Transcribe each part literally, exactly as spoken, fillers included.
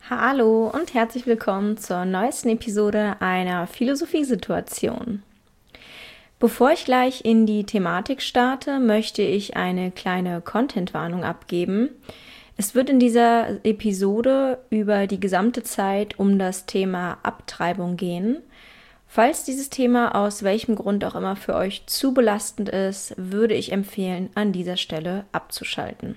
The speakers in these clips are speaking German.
Hallo und herzlich willkommen zur neuesten Episode einer Philosophiesituation. Bevor ich gleich in die Thematik starte, möchte ich eine kleine Content-Warnung abgeben. Es wird in dieser Episode über die gesamte Zeit um das Thema Abtreibung gehen. Falls dieses Thema aus welchem Grund auch immer für euch zu belastend ist, würde ich empfehlen, an dieser Stelle abzuschalten.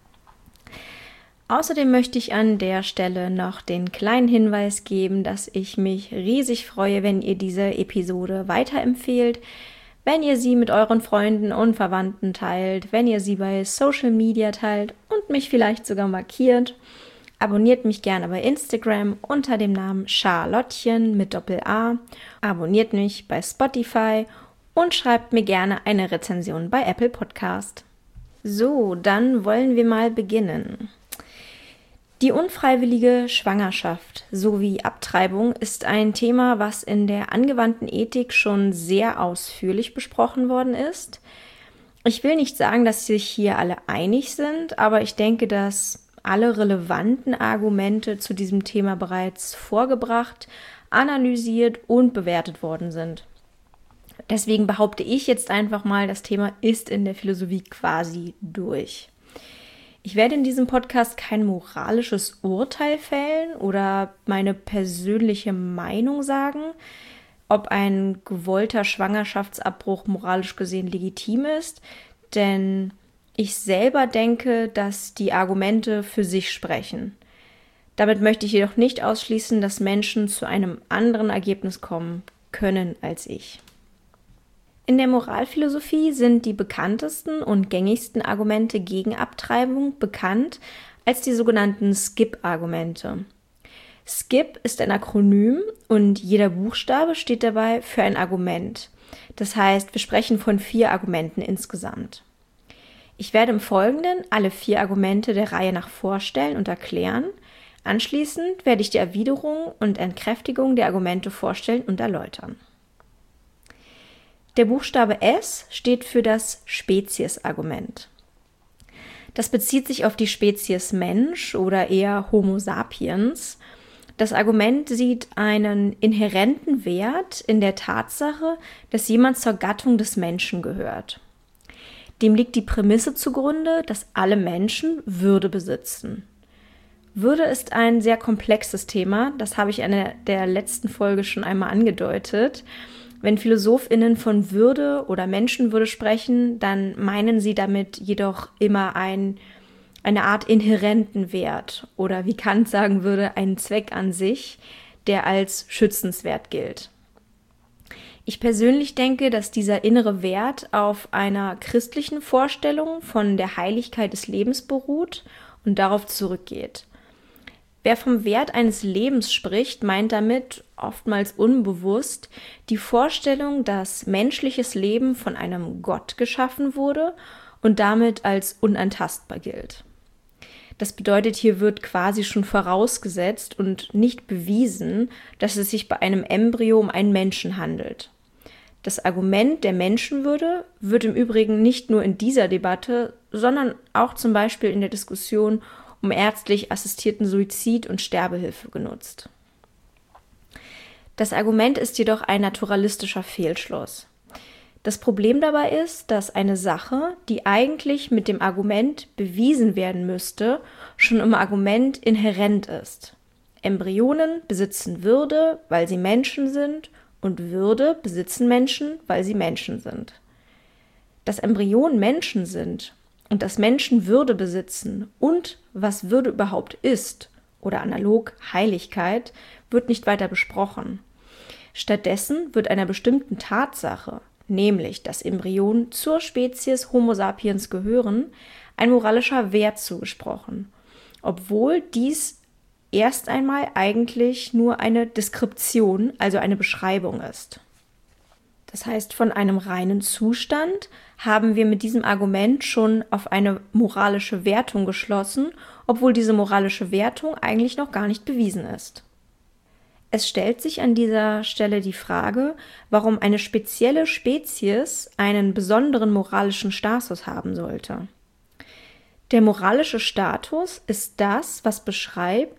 Außerdem möchte ich an der Stelle noch den kleinen Hinweis geben, dass ich mich riesig freue, wenn ihr diese Episode weiterempfehlt, wenn ihr sie mit euren Freunden und Verwandten teilt, wenn ihr sie bei Social Media teilt und mich vielleicht sogar markiert. Abonniert mich gerne bei Instagram unter dem Namen Charlottchen mit Doppel-A. Abonniert mich bei Spotify und schreibt mir gerne eine Rezension bei Apple Podcast. So, dann wollen wir mal beginnen. Die unfreiwillige Schwangerschaft sowie Abtreibung ist ein Thema, was in der angewandten Ethik schon sehr ausführlich besprochen worden ist. Ich will nicht sagen, dass sich hier alle einig sind, aber ich denke, dass alle relevanten Argumente zu diesem Thema bereits vorgebracht, analysiert und bewertet worden sind. Deswegen behaupte ich jetzt einfach mal, das Thema ist in der Philosophie quasi durch. Ich werde in diesem Podcast kein moralisches Urteil fällen oder meine persönliche Meinung sagen, ob ein gewollter Schwangerschaftsabbruch moralisch gesehen legitim ist, denn ich selber denke, dass die Argumente für sich sprechen. Damit möchte ich jedoch nicht ausschließen, dass Menschen zu einem anderen Ergebnis kommen können als ich. In der Moralphilosophie sind die bekanntesten und gängigsten Argumente gegen Abtreibung bekannt als die sogenannten Skip-Argumente. Skip ist ein Akronym und jeder Buchstabe steht dabei für ein Argument. Das heißt, wir sprechen von vier Argumenten insgesamt. Ich werde im Folgenden alle vier Argumente der Reihe nach vorstellen und erklären. Anschließend werde ich die Erwiderung und Entkräftigung der Argumente vorstellen und erläutern. Der Buchstabe S steht für das Spezies-Argument. Das bezieht sich auf die Spezies Mensch oder eher Homo sapiens. Das Argument sieht einen inhärenten Wert in der Tatsache, dass jemand zur Gattung des Menschen gehört. Dem liegt die Prämisse zugrunde, dass alle Menschen Würde besitzen. Würde ist ein sehr komplexes Thema, das habe ich in der letzten Folge schon einmal angedeutet. Wenn PhilosophInnen von Würde oder Menschenwürde sprechen, dann meinen sie damit jedoch immer ein, eine Art inhärenten Wert oder wie Kant sagen würde, einen Zweck an sich, der als schützenswert gilt. Ich persönlich denke, dass dieser innere Wert auf einer christlichen Vorstellung von der Heiligkeit des Lebens beruht und darauf zurückgeht. Wer vom Wert eines Lebens spricht, meint damit, oftmals unbewusst, die Vorstellung, dass menschliches Leben von einem Gott geschaffen wurde und damit als unantastbar gilt. Das bedeutet, hier wird quasi schon vorausgesetzt und nicht bewiesen, dass es sich bei einem Embryo um einen Menschen handelt. Das Argument der Menschenwürde wird im Übrigen nicht nur in dieser Debatte, sondern auch zum Beispiel in der Diskussion um ärztlich assistierten Suizid und Sterbehilfe genutzt. Das Argument ist jedoch ein naturalistischer Fehlschluss. Das Problem dabei ist, dass eine Sache, die eigentlich mit dem Argument bewiesen werden müsste, schon im Argument inhärent ist. Embryonen besitzen Würde, weil sie Menschen sind, und Würde besitzen Menschen, weil sie Menschen sind. Dass Embryonen Menschen sind und dass Menschen Würde besitzen und was Würde überhaupt ist oder analog Heiligkeit, wird nicht weiter besprochen. Stattdessen wird einer bestimmten Tatsache, nämlich dass Embryonen zur Spezies Homo sapiens gehören, ein moralischer Wert zugesprochen, obwohl dies erst einmal eigentlich nur eine Deskription, also eine Beschreibung ist. Das heißt, von einem reinen Zustand haben wir mit diesem Argument schon auf eine moralische Wertung geschlossen, obwohl diese moralische Wertung eigentlich noch gar nicht bewiesen ist. Es stellt sich an dieser Stelle die Frage, warum eine spezielle Spezies einen besonderen moralischen Status haben sollte. Der moralische Status ist das, was beschreibt,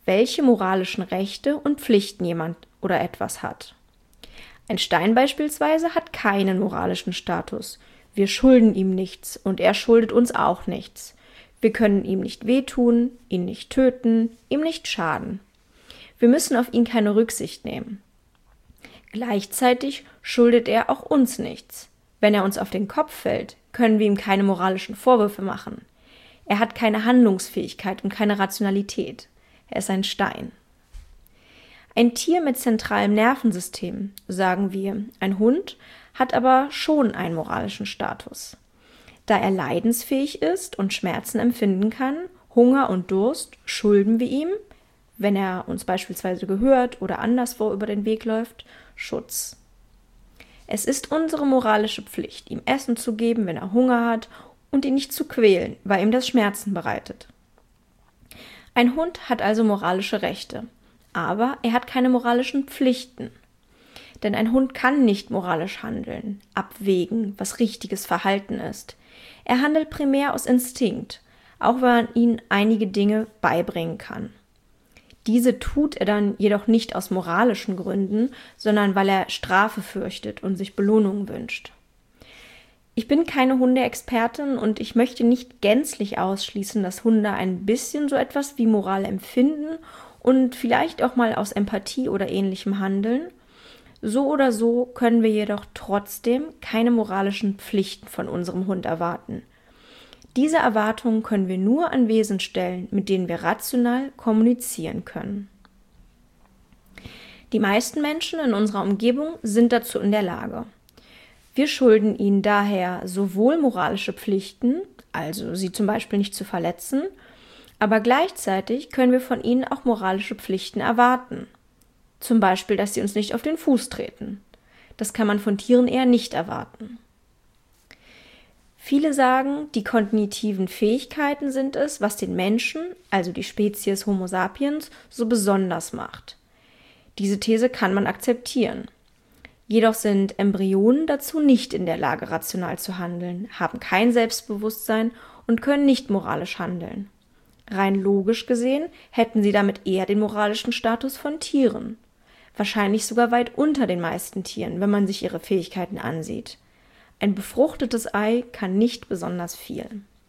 welche moralischen Rechte und Pflichten jemand oder etwas hat. Ein Stein beispielsweise hat keinen moralischen Status. Wir schulden ihm nichts und er schuldet uns auch nichts. Wir können ihm nicht wehtun, ihn nicht töten, ihm nicht schaden. Wir müssen auf ihn keine Rücksicht nehmen. Gleichzeitig schuldet er auch uns nichts. Wenn er uns auf den Kopf fällt, können wir ihm keine moralischen Vorwürfe machen. Er hat keine Handlungsfähigkeit und keine Rationalität. Er ist ein Stein. Ein Tier mit zentralem Nervensystem, sagen wir, ein Hund, hat aber schon einen moralischen Status. Da er leidensfähig ist und Schmerzen empfinden kann, Hunger und Durst, schulden wir ihm, wenn er uns beispielsweise gehört oder anderswo über den Weg läuft, Schutz. Es ist unsere moralische Pflicht, ihm Essen zu geben, wenn er Hunger hat, und ihn nicht zu quälen, weil ihm das Schmerzen bereitet. Ein Hund hat also moralische Rechte, aber er hat keine moralischen Pflichten. Denn ein Hund kann nicht moralisch handeln, abwägen, was richtiges Verhalten ist. Er handelt primär aus Instinkt, auch wenn man ihm einige Dinge beibringen kann. Diese tut er dann jedoch nicht aus moralischen Gründen, sondern weil er Strafe fürchtet und sich Belohnung wünscht. Ich bin keine Hundeexpertin und ich möchte nicht gänzlich ausschließen, dass Hunde ein bisschen so etwas wie Moral empfinden und vielleicht auch mal aus Empathie oder Ähnlichem handeln. So oder so können wir jedoch trotzdem keine moralischen Pflichten von unserem Hund erwarten. Diese Erwartungen können wir nur an Wesen stellen, mit denen wir rational kommunizieren können. Die meisten Menschen in unserer Umgebung sind dazu in der Lage. Wir schulden ihnen daher sowohl moralische Pflichten, also sie zum Beispiel nicht zu verletzen, aber gleichzeitig können wir von ihnen auch moralische Pflichten erwarten. Zum Beispiel, dass sie uns nicht auf den Fuß treten. Das kann man von Tieren eher nicht erwarten. Viele sagen, die kognitiven Fähigkeiten sind es, was den Menschen, also die Spezies Homo sapiens, so besonders macht. Diese These kann man akzeptieren. Jedoch sind Embryonen dazu nicht in der Lage, rational zu handeln, haben kein Selbstbewusstsein und können nicht moralisch handeln. Rein logisch gesehen hätten sie damit eher den moralischen Status von Tieren. Wahrscheinlich sogar weit unter den meisten Tieren, wenn man sich ihre Fähigkeiten ansieht. Ein befruchtetes Ei kann nicht besonders viel.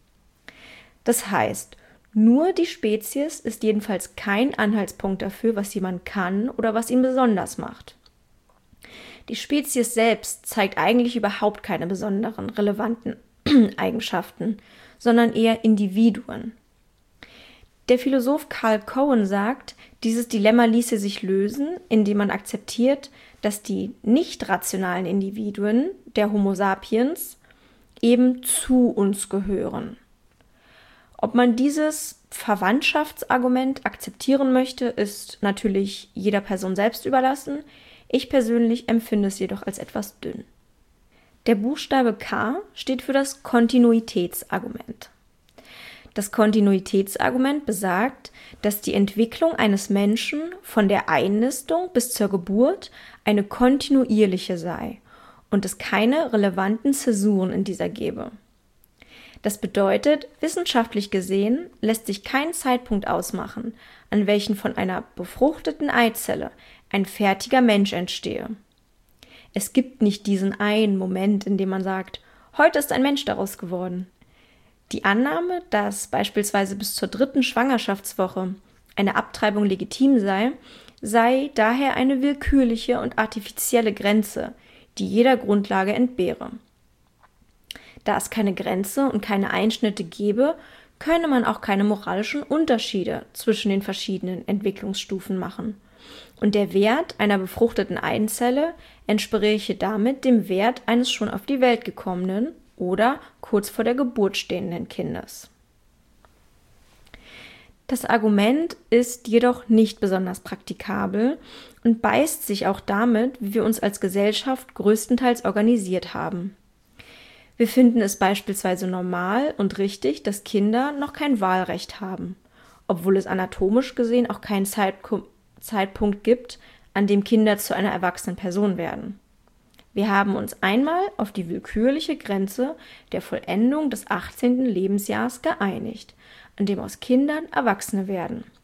Das heißt, nur die Spezies ist jedenfalls kein Anhaltspunkt dafür, was jemand kann oder was ihn besonders macht. Die Spezies selbst zeigt eigentlich überhaupt keine besonderen, relevanten Eigenschaften, sondern eher Individuen. Der Philosoph Carl Cohen sagt, dieses Dilemma ließe sich lösen, indem man akzeptiert, dass die nicht rationalen Individuen der Homo sapiens eben zu uns gehören. Ob man dieses Verwandtschaftsargument akzeptieren möchte, ist natürlich jeder Person selbst überlassen. Ich persönlich empfinde es jedoch als etwas dünn. Der Buchstabe K steht für das Kontinuitätsargument. Das Kontinuitätsargument besagt, dass die Entwicklung eines Menschen von der Einnistung bis zur Geburt eine kontinuierliche sei und es keine relevanten Zäsuren in dieser gebe. Das bedeutet, wissenschaftlich gesehen lässt sich kein Zeitpunkt ausmachen, an welchen von einer befruchteten Eizelle ein fertiger Mensch entstehe. Es gibt nicht diesen einen Moment, in dem man sagt, heute ist ein Mensch daraus geworden. Die Annahme, dass beispielsweise bis zur dritten Schwangerschaftswoche eine Abtreibung legitim sei, sei daher eine willkürliche und artifizielle Grenze, die jeder Grundlage entbehre. Da es keine Grenze und keine Einschnitte gäbe, könne man auch keine moralischen Unterschiede zwischen den verschiedenen Entwicklungsstufen machen. Und der Wert einer befruchteten Eizelle entspräche damit dem Wert eines schon auf die Welt gekommenen oder kurz vor der Geburt stehenden Kindes. Das Argument ist jedoch nicht besonders praktikabel und beißt sich auch damit, wie wir uns als Gesellschaft größtenteils organisiert haben. Wir finden es beispielsweise normal und richtig, dass Kinder noch kein Wahlrecht haben, obwohl es anatomisch gesehen auch keinen Zeitku- Zeitpunkt gibt, an dem Kinder zu einer erwachsenen Person werden. Wir haben uns einmal auf die willkürliche Grenze der Vollendung des achtzehnten Lebensjahres geeinigt, an dem aus Kindern Erwachsene werden.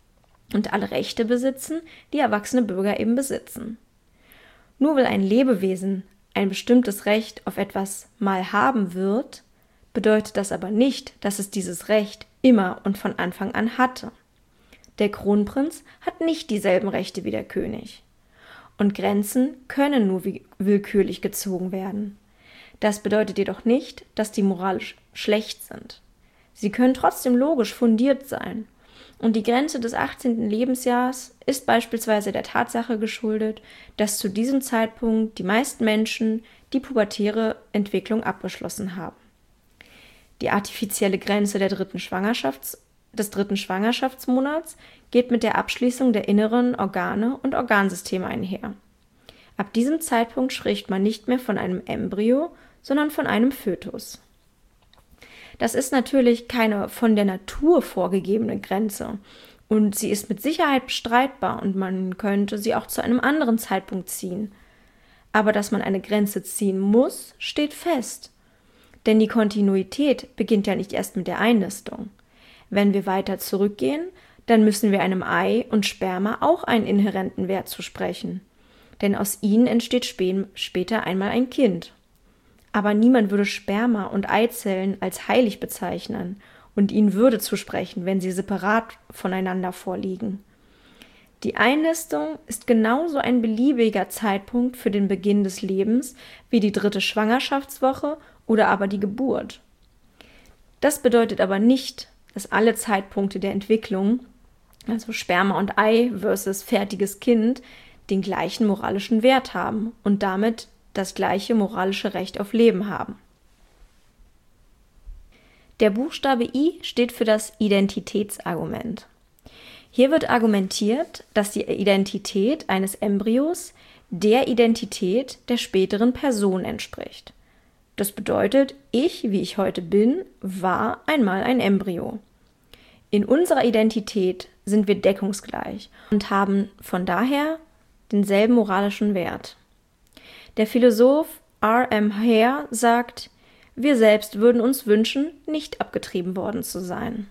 und alle Rechte besitzen, die erwachsene Bürger eben besitzen. Nur weil ein Lebewesen ein bestimmtes Recht auf etwas mal haben wird, bedeutet das aber nicht, dass es dieses Recht immer und von Anfang an hatte. Der Kronprinz hat nicht dieselben Rechte wie der König. Und Grenzen können nur willkürlich gezogen werden. Das bedeutet jedoch nicht, dass die moralisch schlecht sind. Sie können trotzdem logisch fundiert sein. Und die Grenze des achtzehnten Lebensjahres ist beispielsweise der Tatsache geschuldet, dass zu diesem Zeitpunkt die meisten Menschen die pubertäre Entwicklung abgeschlossen haben. Die artifizielle Grenze der dritten Schwangerschafts- des dritten Schwangerschaftsmonats geht mit der Abschließung der inneren Organe und Organsysteme einher. Ab diesem Zeitpunkt spricht man nicht mehr von einem Embryo, sondern von einem Fötus. Das ist natürlich keine von der Natur vorgegebene Grenze und sie ist mit Sicherheit bestreitbar und man könnte sie auch zu einem anderen Zeitpunkt ziehen. Aber dass man eine Grenze ziehen muss, steht fest. Denn die Kontinuität beginnt ja nicht erst mit der Einnistung. Wenn wir weiter zurückgehen, dann müssen wir einem Ei und Sperma auch einen inhärenten Wert zusprechen. Denn aus ihnen entsteht spä- später einmal ein Kind. Aber niemand würde Sperma und Eizellen als heilig bezeichnen und ihnen Würde zusprechen, wenn sie separat voneinander vorliegen. Die Einnistung ist genauso ein beliebiger Zeitpunkt für den Beginn des Lebens wie die dritte Schwangerschaftswoche oder aber die Geburt. Das bedeutet aber nicht, dass alle Zeitpunkte der Entwicklung, also Sperma und Ei versus fertiges Kind, den gleichen moralischen Wert haben und damit das gleiche moralische Recht auf Leben haben. Der Buchstabe I steht für das Identitätsargument. Hier wird argumentiert, dass die Identität eines Embryos der Identität der späteren Person entspricht. Das bedeutet, ich, wie ich heute bin, war einmal ein Embryo. In unserer Identität sind wir deckungsgleich und haben von daher denselben moralischen Wert. Der Philosoph R M Hare sagt, wir selbst würden uns wünschen, nicht abgetrieben worden zu sein.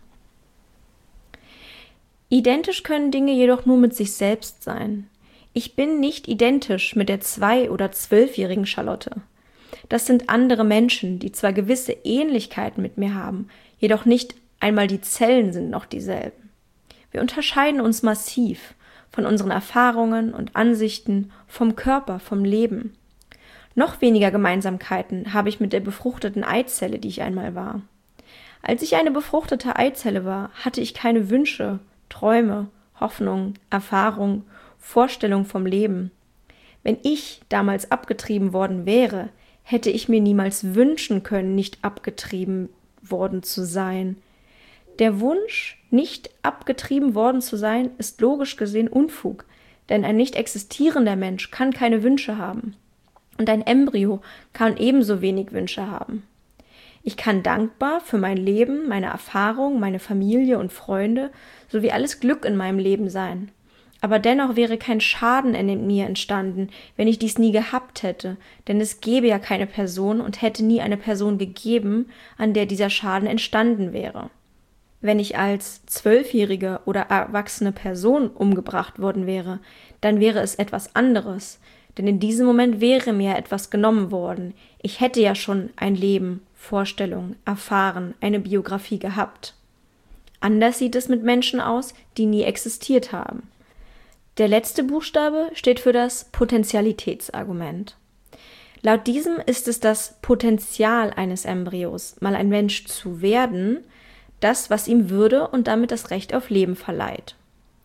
Identisch können Dinge jedoch nur mit sich selbst sein. Ich bin nicht identisch mit der zwei- oder zwölfjährigen Charlotte. Das sind andere Menschen, die zwar gewisse Ähnlichkeiten mit mir haben, jedoch nicht einmal die Zellen sind noch dieselben. Wir unterscheiden uns massiv von unseren Erfahrungen und Ansichten, vom Körper, vom Leben. Noch weniger Gemeinsamkeiten habe ich mit der befruchteten Eizelle, die ich einmal war. Als ich eine befruchtete Eizelle war, hatte ich keine Wünsche, Träume, Hoffnungen, Erfahrungen, Vorstellungen vom Leben. Wenn ich damals abgetrieben worden wäre, hätte ich mir niemals wünschen können, nicht abgetrieben worden zu sein. Der Wunsch, nicht abgetrieben worden zu sein, ist logisch gesehen Unfug, denn ein nicht existierender Mensch kann keine Wünsche haben. Und ein Embryo kann ebenso wenig Wünsche haben. Ich kann dankbar für mein Leben, meine Erfahrung, meine Familie und Freunde sowie alles Glück in meinem Leben sein. Aber dennoch wäre kein Schaden in mir entstanden, wenn ich dies nie gehabt hätte, denn es gäbe ja keine Person und hätte nie eine Person gegeben, an der dieser Schaden entstanden wäre. Wenn ich als zwölfjährige oder erwachsene Person umgebracht worden wäre, dann wäre es etwas anderes. Denn in diesem Moment wäre mir etwas genommen worden. Ich hätte ja schon ein Leben, Vorstellungen, erfahren, eine Biografie gehabt. Anders sieht es mit Menschen aus, die nie existiert haben. Der letzte Buchstabe steht für das Potentialitätsargument. Laut diesem ist es das Potenzial eines Embryos, mal ein Mensch zu werden, das, was ihm Würde und damit das Recht auf Leben verleiht.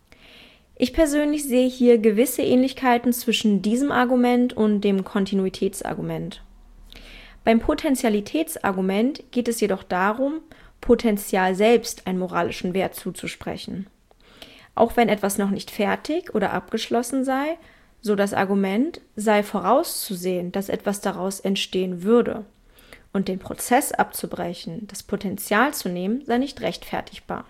Ich persönlich sehe hier gewisse Ähnlichkeiten zwischen diesem Argument und dem Kontinuitätsargument. Beim Potentialitätsargument geht es jedoch darum, Potenzial selbst einen moralischen Wert zuzusprechen. Auch wenn etwas noch nicht fertig oder abgeschlossen sei, so das Argument, sei vorauszusehen, dass etwas daraus entstehen würde. Und den Prozess abzubrechen, das Potenzial zu nehmen, sei nicht rechtfertigbar.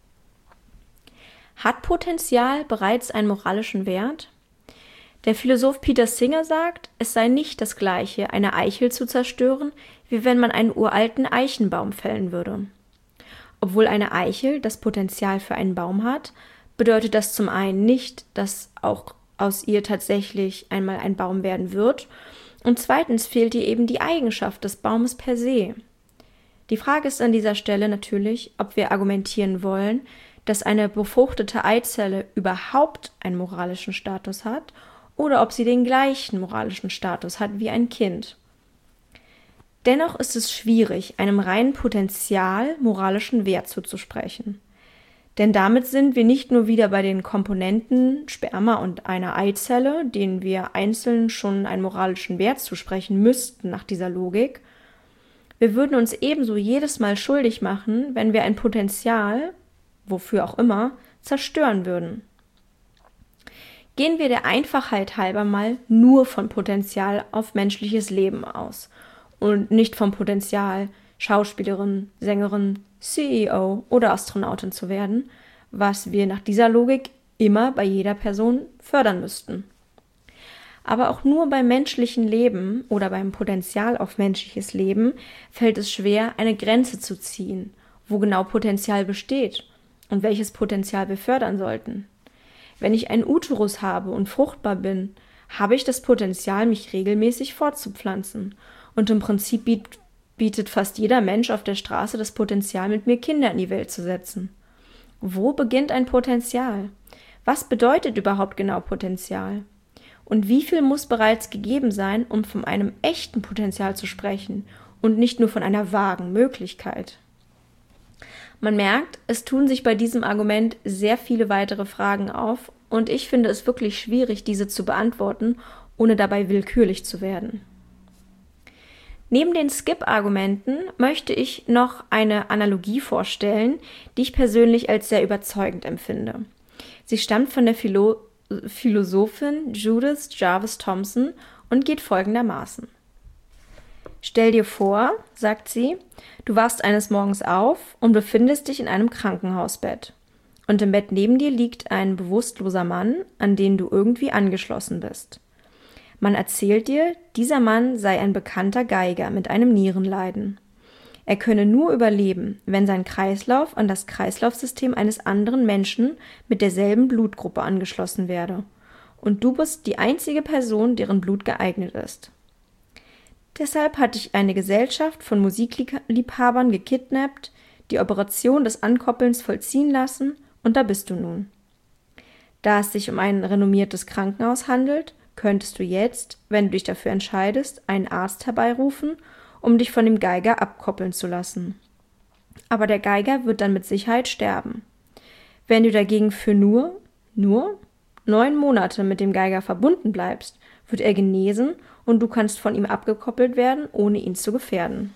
Hat Potenzial bereits einen moralischen Wert? Der Philosoph Peter Singer sagt, es sei nicht das Gleiche, eine Eichel zu zerstören, wie wenn man einen uralten Eichenbaum fällen würde. Obwohl eine Eichel das Potenzial für einen Baum hat, bedeutet das zum einen nicht, dass auch aus ihr tatsächlich einmal ein Baum werden wird. Und zweitens fehlt ihr eben die Eigenschaft des Baumes per se. Die Frage ist an dieser Stelle natürlich, ob wir argumentieren wollen, dass eine befruchtete Eizelle überhaupt einen moralischen Status hat oder ob sie den gleichen moralischen Status hat wie ein Kind. Dennoch ist es schwierig, einem reinen Potenzial moralischen Wert zuzusprechen. Denn damit sind wir nicht nur wieder bei den Komponenten Sperma und einer Eizelle, denen wir einzeln schon einen moralischen Wert zusprechen müssten nach dieser Logik. Wir würden uns ebenso jedes Mal schuldig machen, wenn wir ein Potenzial, wofür auch immer, zerstören würden. Gehen wir der Einfachheit halber mal nur von Potenzial auf menschliches Leben aus und nicht vom Potenzial, Schauspielerin, Sängerin, C E O oder Astronautin zu werden, was wir nach dieser Logik immer bei jeder Person fördern müssten. Aber auch nur beim menschlichen Leben oder beim Potenzial auf menschliches Leben fällt es schwer, eine Grenze zu ziehen, wo genau Potenzial besteht und welches Potenzial wir fördern sollten. Wenn ich einen Uterus habe und fruchtbar bin, habe ich das Potenzial, mich regelmäßig fortzupflanzen. Und im Prinzip bietet, bietet fast jeder Mensch auf der Straße das Potenzial, mit mir Kinder in die Welt zu setzen. Wo beginnt ein Potenzial? Was bedeutet überhaupt genau Potenzial? Und wie viel muss bereits gegeben sein, um von einem echten Potenzial zu sprechen und nicht nur von einer vagen Möglichkeit? Man merkt, es tun sich bei diesem Argument sehr viele weitere Fragen auf und ich finde es wirklich schwierig, diese zu beantworten, ohne dabei willkürlich zu werden. Neben den Skip-Argumenten möchte ich noch eine Analogie vorstellen, die ich persönlich als sehr überzeugend empfinde. Sie stammt von der Philo- Philosophin Judith Jarvis Thomson und geht folgendermaßen. Stell dir vor, sagt sie, du wachst eines Morgens auf und befindest dich in einem Krankenhausbett. Und im Bett neben dir liegt ein bewusstloser Mann, an den du irgendwie angeschlossen bist. Man erzählt dir, dieser Mann sei ein bekannter Geiger mit einem Nierenleiden. Er könne nur überleben, wenn sein Kreislauf an das Kreislaufsystem eines anderen Menschen mit derselben Blutgruppe angeschlossen werde. Und du bist die einzige Person, deren Blut geeignet ist. Deshalb hat dich eine Gesellschaft von Musikliebhabern gekidnappt, die Operation des Ankoppelns vollziehen lassen und da bist du nun. Da es sich um ein renommiertes Krankenhaus handelt, könntest du jetzt, wenn du dich dafür entscheidest, einen Arzt herbeirufen, um dich von dem Geiger abkoppeln zu lassen. Aber der Geiger wird dann mit Sicherheit sterben. Wenn du dagegen für nur, nur neun Monate mit dem Geiger verbunden bleibst, wird er genesen und du kannst von ihm abgekoppelt werden, ohne ihn zu gefährden.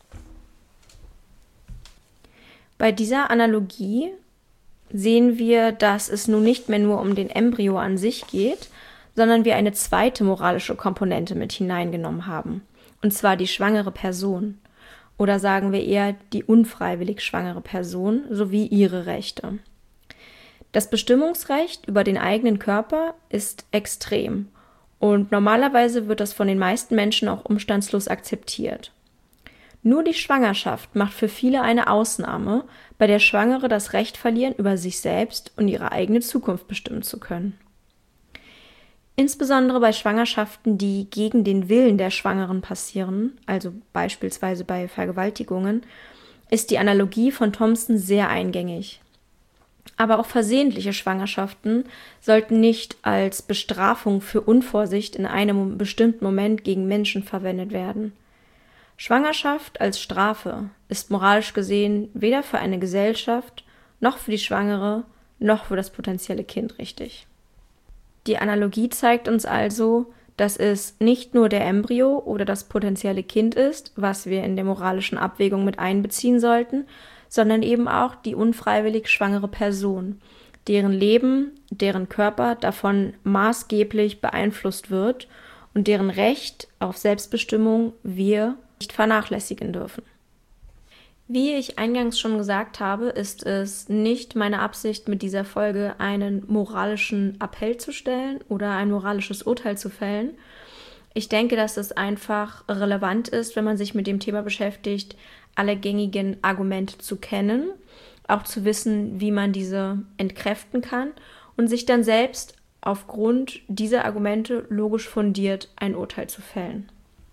Bei dieser Analogie sehen wir, dass es nun nicht mehr nur um den Embryo an sich geht, sondern wir eine zweite moralische Komponente mit hineingenommen haben, und zwar die schwangere Person. Oder sagen wir eher die unfreiwillig schwangere Person sowie ihre Rechte. Das Bestimmungsrecht über den eigenen Körper ist extrem und normalerweise wird das von den meisten Menschen auch umstandslos akzeptiert. Nur die Schwangerschaft macht für viele eine Ausnahme, bei der Schwangere das Recht verlieren, über sich selbst und ihre eigene Zukunft bestimmen zu können. Insbesondere bei Schwangerschaften, die gegen den Willen der Schwangeren passieren, also beispielsweise bei Vergewaltigungen, ist die Analogie von Thomson sehr eingängig. Aber auch versehentliche Schwangerschaften sollten nicht als Bestrafung für Unvorsicht in einem bestimmten Moment gegen Menschen verwendet werden. Schwangerschaft als Strafe ist moralisch gesehen weder für eine Gesellschaft, noch für die Schwangere, noch für das potenzielle Kind richtig. Die Analogie zeigt uns also, dass es nicht nur der Embryo oder das potenzielle Kind ist, was wir in der moralischen Abwägung mit einbeziehen sollten, sondern eben auch die unfreiwillig schwangere Person, deren Leben, deren Körper davon maßgeblich beeinflusst wird und deren Recht auf Selbstbestimmung wir nicht vernachlässigen dürfen. Wie ich eingangs schon gesagt habe, ist es nicht meine Absicht, mit dieser Folge einen moralischen Appell zu stellen oder ein moralisches Urteil zu fällen. Ich denke, dass es einfach relevant ist, wenn man sich mit dem Thema beschäftigt, alle gängigen Argumente zu kennen, auch zu wissen, wie man diese entkräften kann und sich dann selbst aufgrund dieser Argumente logisch fundiert ein Urteil zu fällen.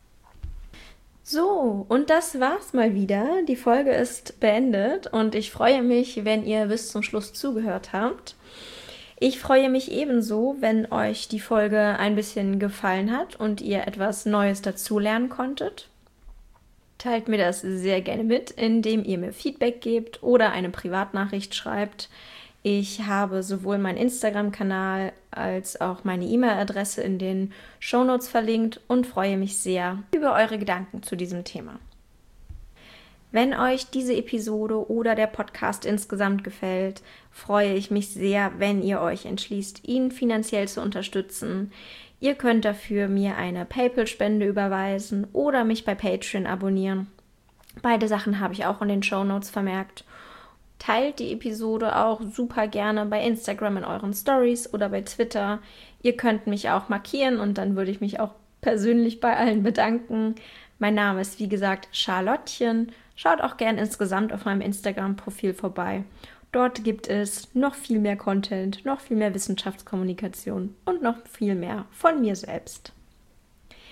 So, und das war's mal wieder. Die Folge ist beendet und ich freue mich, wenn ihr bis zum Schluss zugehört habt. Ich freue mich ebenso, wenn euch die Folge ein bisschen gefallen hat und ihr etwas Neues dazulernen konntet. Teilt mir das sehr gerne mit, indem ihr mir Feedback gebt oder eine Privatnachricht schreibt. Ich habe sowohl meinen Instagram-Kanal als auch meine E-Mail-Adresse in den Shownotes verlinkt und freue mich sehr über eure Gedanken zu diesem Thema. Wenn euch diese Episode oder der Podcast insgesamt gefällt, freue ich mich sehr, wenn ihr euch entschließt, ihn finanziell zu unterstützen. Ihr könnt dafür mir eine PayPal-Spende überweisen oder mich bei Patreon abonnieren. Beide Sachen habe ich auch in den Shownotes vermerkt. Teilt die Episode auch super gerne bei Instagram in euren Stories oder bei Twitter. Ihr könnt mich auch markieren und dann würde ich mich auch persönlich bei allen bedanken. Mein Name ist wie gesagt Charlottchen. Schaut auch gern insgesamt auf meinem Instagram-Profil vorbei. Dort gibt es noch viel mehr Content, noch viel mehr Wissenschaftskommunikation und noch viel mehr von mir selbst.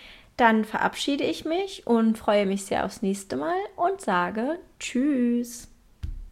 Dann verabschiede ich mich und freue mich sehr aufs nächste Mal und sage Tschüss.